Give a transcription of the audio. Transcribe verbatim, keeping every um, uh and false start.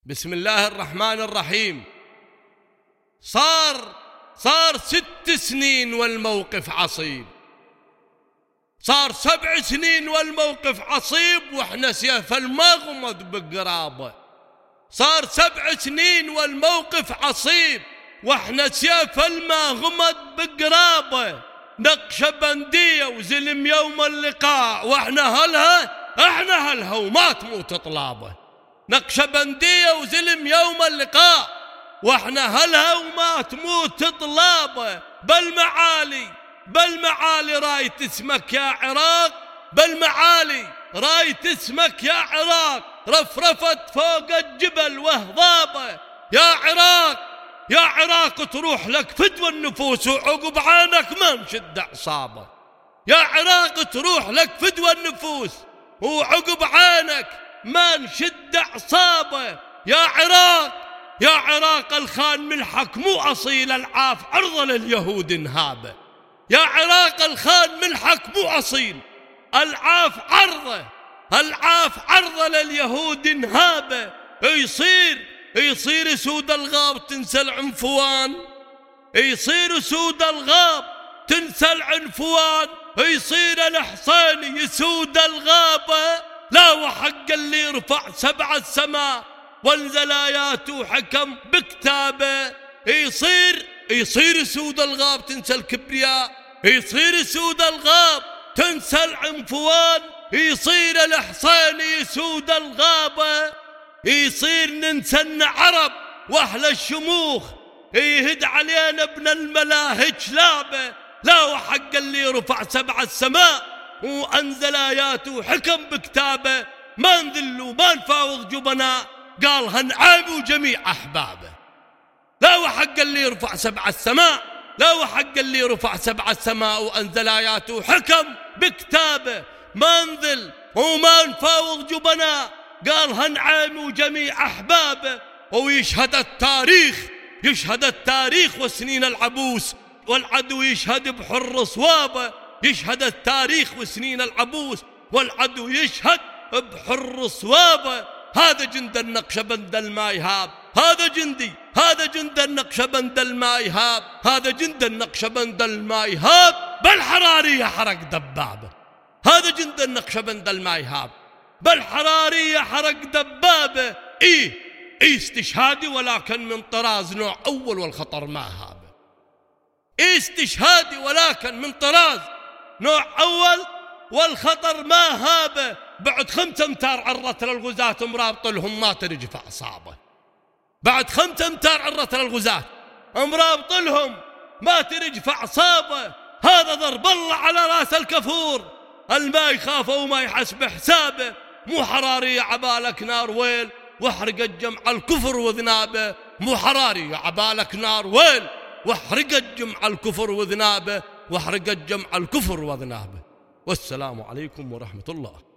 بسم الله الرحمن الرحيم. صار صار ست سنين والموقف عصيب، صار سبع سنين والموقف عصيب، واحنا سيف المغمض بقرابه. صار سبع سنين والموقف عصيب، واحنا سيف المغمض بقرابه. نقشبندية وزلم يوم اللقاء، واحنا هلها احنا هلها وما تموت طلابه. نقشبندية وزلم يوم اللقاء، واحنا هلها وما تموت طلابه. بالمعالي بالمعالي رايت اسمك يا عراق، بالمعالي رايت اسمك يا عراق، رفرفت فوق الجبل وهضابه. يا عراق يا عراق تروح لك فدوى النفوس، وعقب عينك ما نشد عصابه. يا عراق تروح لك فدوى النفوس، وعقب عينك ما نشد عصابه. يا عراق يا عراق الخان ملحك مو أصيل، العاف عرضه لليهود انهابه. يا عراق الخان ملحك مو أصيل، العاف عرضه العاف عرضه لليهود انهابه. يصير يصير سود الغاب تنسى العنفوان، يصير سود الغاب تنسى العنفوان. يصير الحصين يسود الغابة، لا وحق اللي يرفع سبع السماء وانزل آياته حكم بكتابه. يصير يصير سود الغاب تنسى الكبرياء، يصير سود الغاب تنسى العنفوان. يصير الحصين يسود الغابة، يصير ننسى ان عرب واهل الشموخ يهد علينا ابن الملاهج لابه. لا وحق اللي رفع سبع السماء وانزل اياته حكم بكتابه. ما نذل وما نفاوض جبناء، قال هنعابوا جميع احبابه. لا وحق اللي رفع سبع السماء لا وحق اللي رفع سبع السماء وانزل اياته حكم بكتابه. ما نذل وما نفاوض جبناء، قال هنعاموا جميع أحبابه. ويشهد التاريخ يشهد التاريخ وسنين العبوس، والعدو يشهد بحر صوابه. يشهد التاريخ وسنين العبوس، والعدو يشهد بحر صوابه. هذا جند النقشبند الما يهاب، هذا جندي هذا جند النقشبند الما يهاب، هذا جند النقشبند الما يهاب. بالحرارية حرق دبابه، هذا جند النقشبند الما يهاب. بالحرارية حرق دبابه. إيه إيه استشهادي ولكن من طراز نوع أول، والخطر ما هابه. إيه استشهادي ولكن من طراز نوع أول، والخطر ما هابه. بعد خمسة امتار عرت للغزاة مرابط لهم ما ترج في أعصابه. بعد خمسة امتار عرت للغزاة مرابط لهم ما ترج في أعصابه. هذا ضرب الله على راس الكفور، الما يخاف وما يحسب حسابه. مو حراري عبالك نار ويل، واحرقت جمع الكفر وذنابه. مو حراري عبالك نار ويل، واحرقت جمع الكفر وذنابه، واحرقت جمع الكفر وذنابه. والسلام عليكم ورحمة الله.